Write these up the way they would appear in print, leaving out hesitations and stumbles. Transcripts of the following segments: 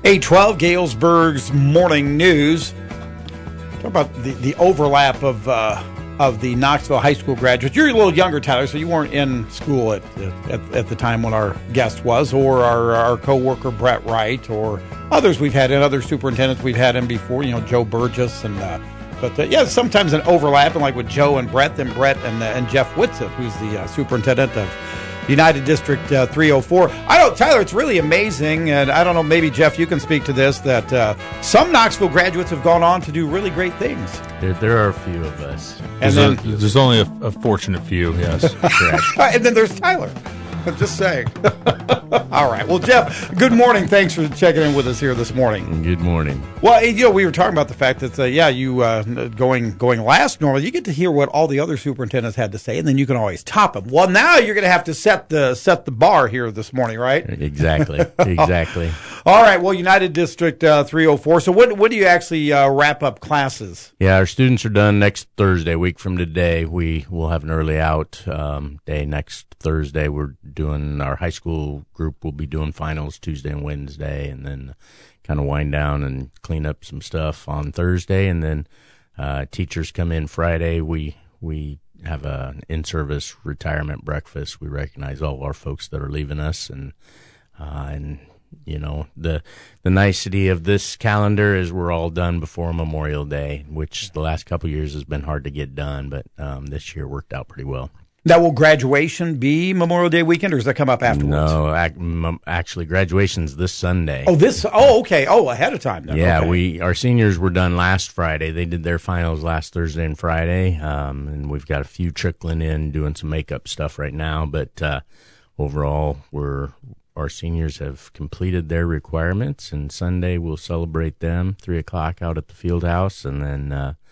812 Galesburg's Morning News. Talk about the overlap of the Knoxville High School graduates. You're a little younger, Tyler, so you weren't in school at the time when our guest was, or our co-worker Brett Wright, or others we've had, and other superintendents we've had in before, Joe Burgess. But sometimes an overlap, and like with Joe and Brett, then Brett and Jeff Whitsitt, who's the superintendent of United District 304. I know, Tyler, it's really amazing, and I don't know, maybe, Jeff, you can speak to this, that some Knoxville graduates have gone on to do really great things. There are a few of us. And there's only a fortunate few, yes. Correct. And then there's Tyler. Just saying. All right. Well, Jeff, good morning. Thanks for checking in with us here this morning. Good morning. Well, we were talking about the fact that, you going last normally, you get to hear what all the other superintendents had to say, and then you can always top them. Well, now you're going to have to set the bar here this morning, right? Exactly. All right. Well, United District 304. So when do you actually wrap up classes? Yeah, our students are done next Thursday, a week from today. We will have an early out day next Thursday. We're doing our high school group will be doing finals Tuesday and Wednesday, and then kind of wind down and clean up some stuff on Thursday, and then teachers come in Friday. We have an in-service retirement breakfast. We recognize all of our folks that are leaving us, and the nicety of this calendar is we're all done before Memorial Day, which the last couple of years has been hard to get done, but this year worked out pretty well. Now, will graduation be Memorial Day weekend, or does that come up afterwards? No, actually, graduation's this Sunday. Okay. Ahead of time then. Yeah, okay. Our seniors were done last Friday. They did their finals last Thursday and Friday, and we've got a few trickling in doing some makeup stuff right now. But overall, our seniors have completed their requirements, and Sunday we'll celebrate them 3:00 out at the field house, and then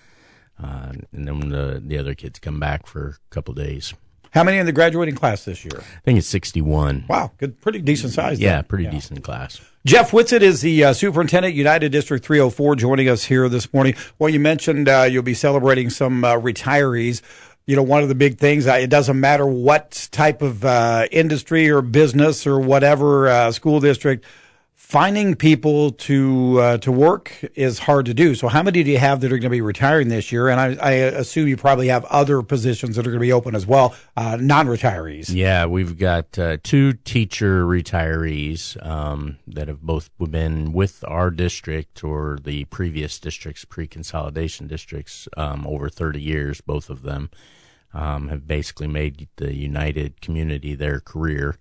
when the other kids come back for a couple days. How many in the graduating class this year? I think it's 61. Wow, good, pretty decent size. Yeah, pretty decent class. Jeff Whitsitt is the superintendent, United District 304, joining us here this morning. Well, you mentioned you'll be celebrating some retirees. One of the big things, it doesn't matter what type of industry or business or whatever school district, finding people to work is hard to do. So how many do you have that are going to be retiring this year? And I assume you probably have other positions that are going to be open as well, non-retirees. Yeah, we've got 2 teacher retirees that have both been with our district or the previous districts, pre-consolidation districts, over 30 years. Both of them have basically made the United community their career.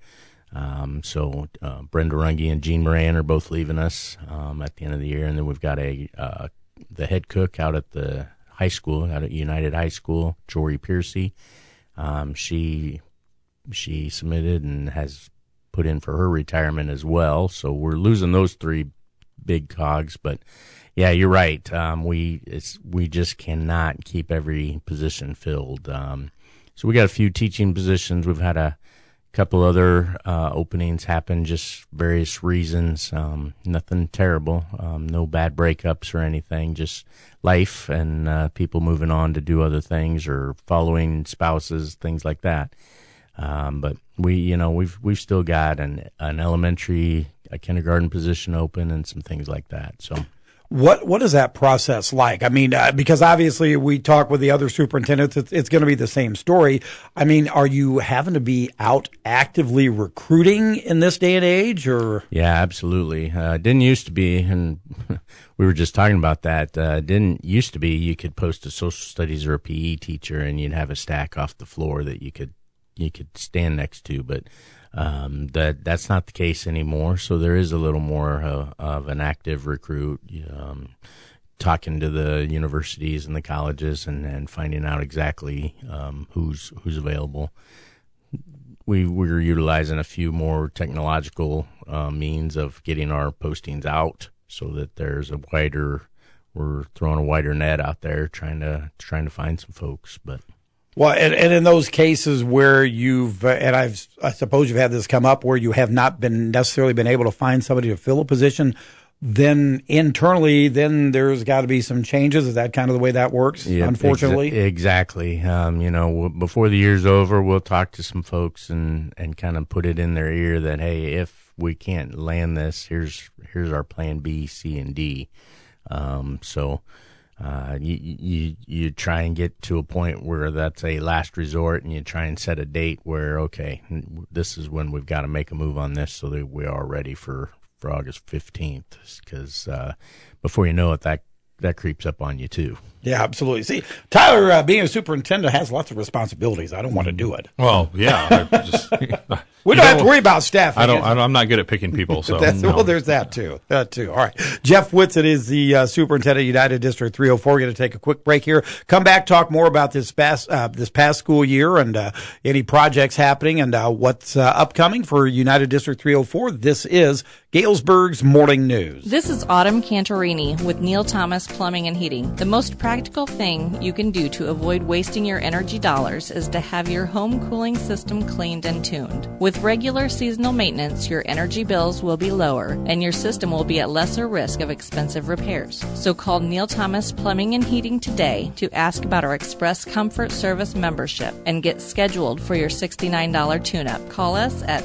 So Brenda Runge and Jean Moran are both leaving us at the end of the year, and then we've got the head cook out at the high school, out at United High School, Jory Piercy. She submitted and has put in for her retirement as well. So we're losing those 3 big cogs, but yeah, you're right. We just cannot keep every position filled. So we got a few teaching positions. We've had a couple other openings happen, just various reasons. Nothing terrible, no bad breakups or anything, just life and people moving on to do other things or following spouses, things like that. But we've still got an elementary, a kindergarten position open and some things like that. So What is that process like? I mean, because obviously we talk with the other superintendents, it's going to be the same story. I mean, are you having to be out actively recruiting in this day and age, or? Yeah, absolutely. Didn't used to be, and we were just talking about that. Didn't used to be you could post a social studies or a PE teacher and you'd have a stack off the floor that you could stand next to, but that's not the case anymore. So there is a little more of an active recruit, talking to the universities and the colleges and finding out exactly who's available. We're utilizing a few more technological means of getting our postings out so that there's we're throwing a wider net out there trying to find some folks, but. Well, and in those cases where I suppose you've had this come up where you have not necessarily been able to find somebody to fill a position, then internally, there's got to be some changes. Is that kind of the way that works, unfortunately? Exactly. Before the year's over, we'll talk to some folks and kind of put it in their ear that, hey, if we can't land this, here's our plan B, C, and D. You try and get to a point where that's a last resort, and you try and set a date where, okay, this is when we've got to make a move on this so that we are ready for August 15th, because before you know it, that creeps up on you too. Yeah, absolutely. See, Tyler, being a superintendent, has lots of responsibilities. I don't want to do it. Well, yeah. We don't have to worry about staffing. I'm not good at picking people. So Well, there's that too. All right. Jeff Whitsitt is the superintendent, United District 304. We're going to take a quick break here. Come back, talk more about this past school year and any projects happening and what's upcoming for United District 304. This is Galesburg's Morning News. This is Autumn Cantorini with Neil Thomas Plumbing and Heating. The most practical thing you can do to avoid wasting your energy dollars is to have your home cooling system cleaned and tuned. With regular seasonal maintenance, your energy bills will be lower and your system will be at lesser risk of expensive repairs. So call Neil Thomas Plumbing and Heating today to ask about our Express Comfort Service membership and get scheduled for your $69 tune-up. Call us at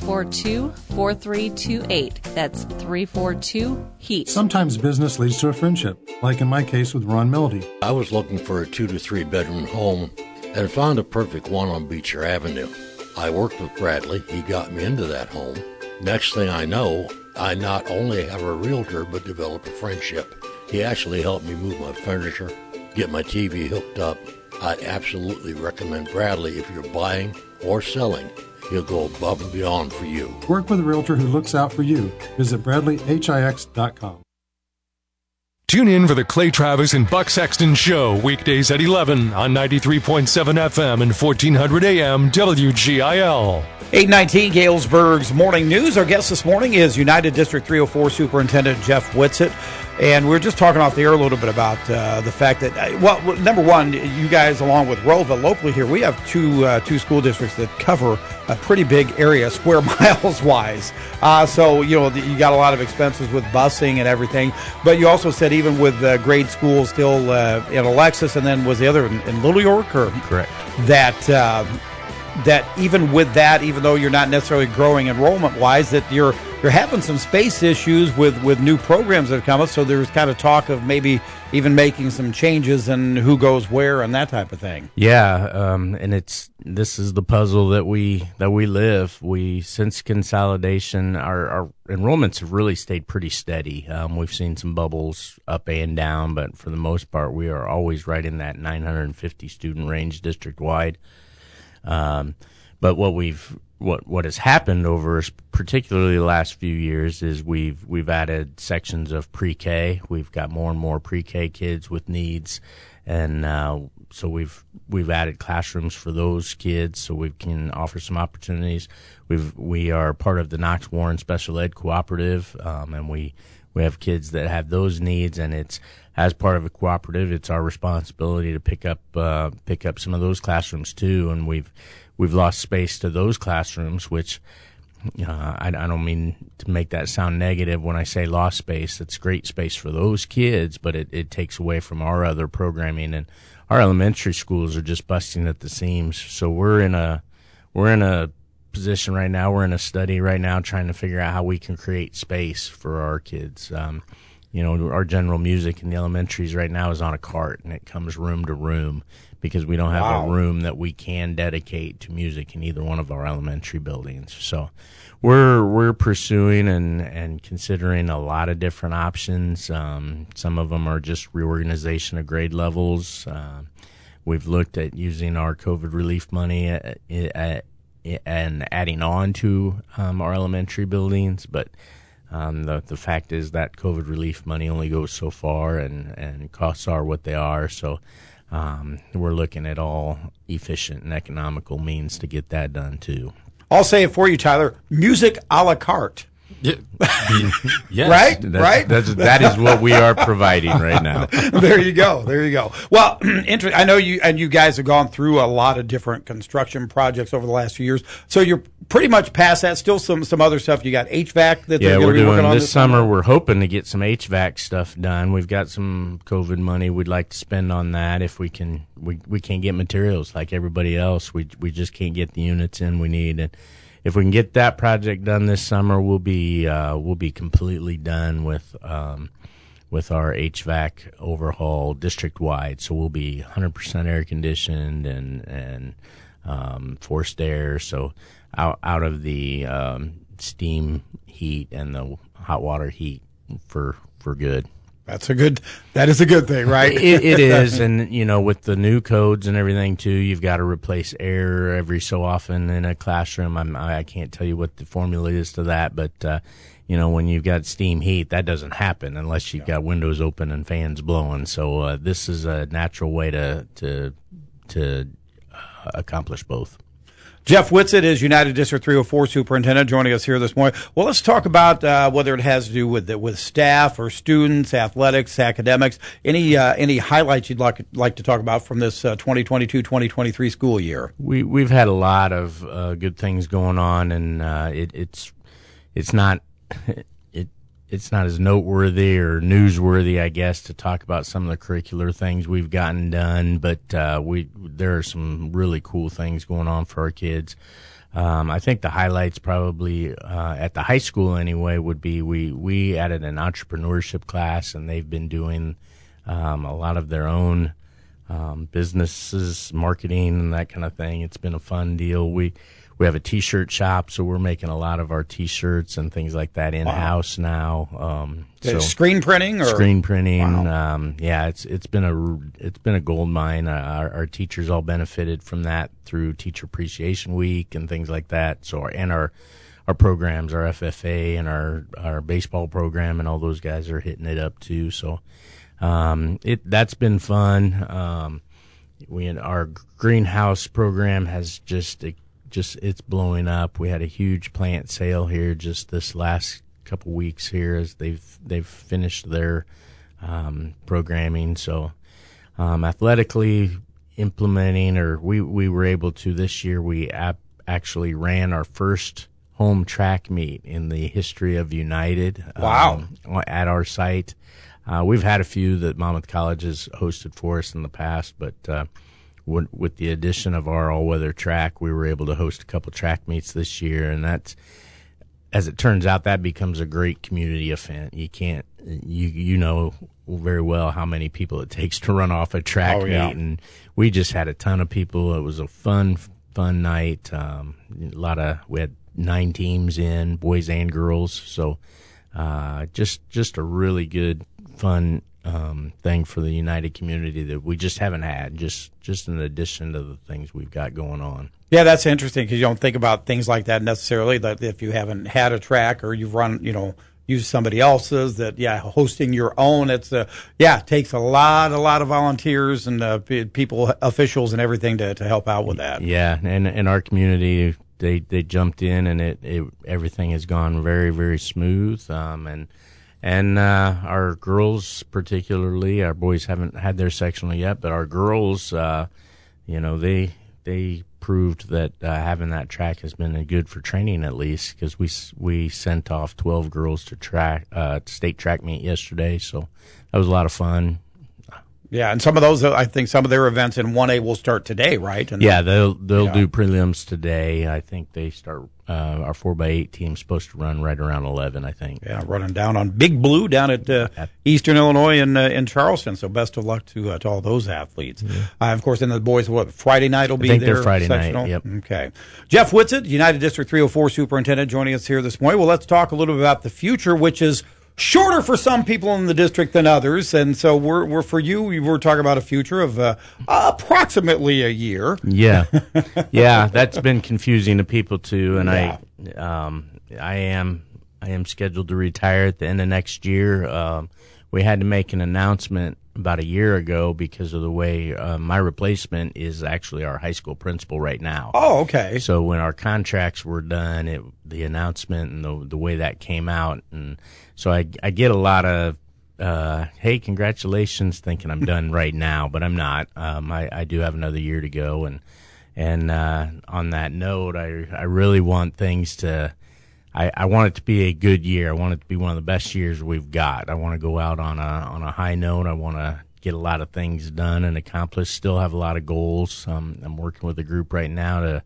342-4328. That's 342-HEAT. Sometimes business leads to a friendship, like in my case with Ron Melody. I was looking for a 2 to 3 bedroom home and found a perfect one on Beecher Avenue. I worked with Bradley. He got me into that home. Next thing I know, I not only have a realtor, but developed a friendship. He actually helped me move my furniture, get my TV hooked up. I'd absolutely recommend Bradley if you're buying or selling. He'll go above and beyond for you. Work with a realtor who looks out for you. Visit BradleyHIX.com. Tune in for the Clay Travis and Buck Sexton Show, weekdays at 11 on 93.7 FM and 1400 AM WGIL. 819 Galesburg's Morning News. Our guest this morning is United District 304 Superintendent Jeff Whitsitt. And we're just talking off the air a little bit about the fact that, number one, you guys, along with Rova, locally here, we have two school districts that cover a pretty big area, square miles-wise. So, you got a lot of expenses with busing and everything. But you also said even with grade schools still in Alexis, and then was the other in Little York? Or correct. That even with that, even though you're not necessarily growing enrollment-wise, that you're having some space issues with new programs that have come up. So there's kind of talk of maybe even making some changes in who goes where and that type of thing. Yeah, and this is the puzzle that we live. Since consolidation, our enrollments have really stayed pretty steady. We've seen some bubbles up and down, but for the most part, we are always right in that 950 student range district-wide. But what has happened over particularly the last few years is we've added sections of pre-K. We've got more and more pre-K kids with needs, and so we've added classrooms for those kids so we can offer some opportunities. We are part of the Knox Warren Special Ed Cooperative, and we have kids that have those needs, and it's as part of a cooperative, it's our responsibility to pick up some of those classrooms too, and we've lost space to those classrooms, which I don't mean to make that sound negative when I say lost space. It's great space for those kids, but it takes away from our other programming, and our elementary schools are just busting at the seams. So we're in a position right now. We're in a study right now trying to figure out how we can create space for our kids. Our general music in the elementaries right now is on a cart, and it comes room to room because we don't have a room that we can dedicate to music in either one of our elementary buildings. So we're pursuing and considering a lot of different options. Some of them are just reorganization of grade levels. We've looked at using our COVID relief money and adding on to our elementary buildings, but the fact is that COVID relief money only goes so far, and costs are what they are. So we're looking at all efficient and economical means to get that done too. I'll say it for you, Tyler. Music a la carte. Yeah. Yes. Right? That is what we are providing right now. There you go. Well, I know you guys have gone through a lot of different construction projects over the last few years. So you're pretty much past that. Still some other stuff. You got HVAC that they're going to be working on this summer. We're hoping to get some HVAC stuff done. We've got some COVID money we'd like to spend on that if we can. We can't get materials like everybody else. We just can't get the units in we need. And if we can get that project done this summer, we'll be completely done with our HVAC overhaul district wide. So we'll be 100% air conditioned and forced air. So out of the steam heat and the hot water heat for good. That is a good thing, right? It is, and with the new codes and everything too, you've got to replace air every so often in a classroom. I can't tell you what the formula is to that, but when you've got steam heat, that doesn't happen unless you've got windows open and fans blowing. So this is a natural way to accomplish both. Jeff Whitsitt is United District 304 Superintendent, joining us here this morning. Well, let's talk about whether it has to do with staff or students, athletics, academics. Any highlights you'd like to talk about from this 2022-2023 school year? We've had a lot of good things going on, and it's not as noteworthy or newsworthy, I guess, to talk about some of the curricular things we've gotten done, but there are some really cool things going on for our kids. I think the highlights probably at the high school anyway would be we added an entrepreneurship class, and they've been doing a lot of their own businesses, marketing, and that kind of thing. It's been a fun deal. We have a T-shirt shop, so we're making a lot of our T-shirts and things like that in-house now. So screen printing, or screen printing. Wow. It's been a gold mine. Our teachers all benefited from that through Teacher Appreciation Week and things like that. So our programs, our FFA and our baseball program, and all those guys are hitting it up too. So that's been fun. Our greenhouse program has just it's blowing up. We had a huge plant sale here just this last couple weeks here as they've finished their programming. So athletically implementing, or we were able to this year. We actually ran our first home track meet in the history of United. Wow! At our site, we've had a few that Monmouth College has hosted for us in the past, but with the addition of our all-weather track, we were able to host a couple track meets this year, and that's, as it turns out, that becomes a great community event. You know very well how many people it takes to run off a track meet, and we just had a ton of people. It was a fun night. We had 9 teams in, boys and girls, so just a really good, fun thing for the United community that we just haven't had, just in addition to the things we've got going on. Yeah, that's interesting because you don't think about things like that necessarily, that if you haven't had a track or you've run, use somebody else's, that, hosting your own, it takes a lot of volunteers and people, officials and everything to help out with that. Yeah, and our community, they jumped in, and everything has gone very, very smooth, and our girls, particularly, our boys haven't had their sectional yet, but our girls, they proved that having that track has been good for training, at least, because we sent off 12 girls to state track meet yesterday, so that was a lot of fun. Yeah, and some of those, I think some of their events in 1A will start today, right? And they'll do prelims today. I think they start, our 4x8 team's supposed to run right around 11, I think. Yeah, running down on Big Blue down at Eastern Illinois in Charleston. So best of luck to all those athletes. Yeah. Of course, and the boys, Friday night will be there? I think they're Friday sectional? night, yep. Okay. Jeff Whitsitt, United District 304 Superintendent, joining us here this morning. Well, let's talk a little bit about the future, which is shorter for some people in the district than others, and so we're for you. We're talking about a future of approximately a year. Yeah, that's been confusing to people too. And I am scheduled to retire at the end of next year. We had to make an announcement about a year ago because of the way my replacement is actually our high school principal right now. Oh, okay. So when our contracts were done, the announcement and the way that came out, and so I get a lot of, hey, congratulations, thinking I'm done right now, but I'm not. I do have another year to go, and on that note, I really want things to. I want it to be a good year. I want it to be one of the best years we've got. I want to go out on a high note. I want to get a lot of things done and accomplished. Still have a lot of goals. I'm working with a group right now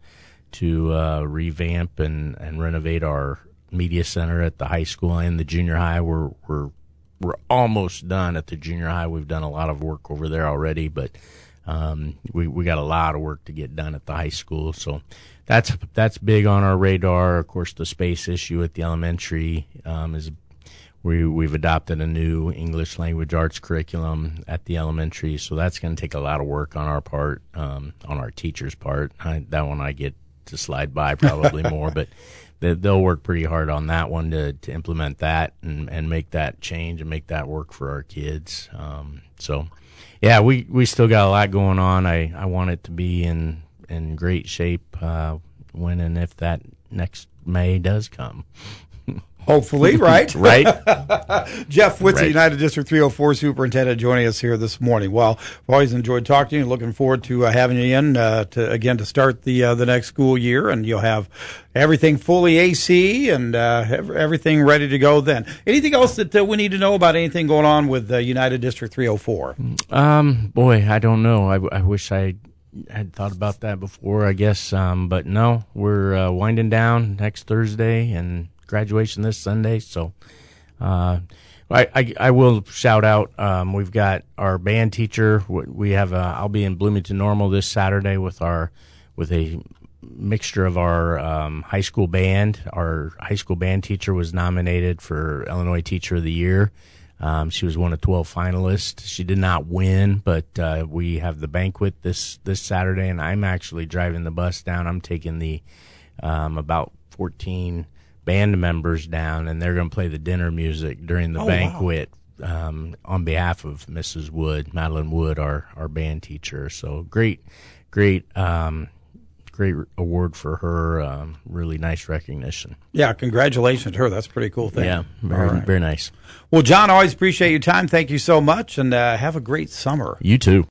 revamp and renovate our media center at the high school and the junior high. We're almost done at the junior high. We've done a lot of work over there already, but we got a lot of work to get done at the high school. So that's big on our radar. Of course, the space issue at the elementary is we've adopted a new English language arts curriculum at the elementary, so that's going to take a lot of work on our part, on our teachers' part. That one I get to slide by probably more, but they'll work pretty hard on that one to implement that and make that change and make that work for our kids. So, yeah, we still got a lot going on. I want it to be in great shape when and if that next May does come. Hopefully, right? Right. Jeff Witzel, Right. United District 304 Superintendent, joining us here this morning. Well, I've always enjoyed talking to you. Looking forward to having you in to start the next school year, and you'll have everything fully AC and everything ready to go then. Anything else that we need to know about anything going on with United District 304? Boy, I don't know. I wish I had thought about that before, I guess. But no, we're winding down next Thursday and graduation this Sunday. So I will shout out, we've got our band teacher. We have I'll be in Bloomington Normal this Saturday with a mixture of our high school band. Our high school band teacher was nominated for Illinois Teacher of the Year. She was one of 12 finalists. She did not win, but we have the banquet this Saturday, and I'm actually driving the bus down. I'm taking the about 14 band members down, and they're going to play the dinner music during the banquet. Wow. On behalf of Mrs. Wood, Madeline Wood, our band teacher. So great award for her. Really nice recognition. Yeah, congratulations to her. That's a pretty cool thing. Yeah, very nice. Well, John, always appreciate your time. Thank you so much, and have a great summer. You too.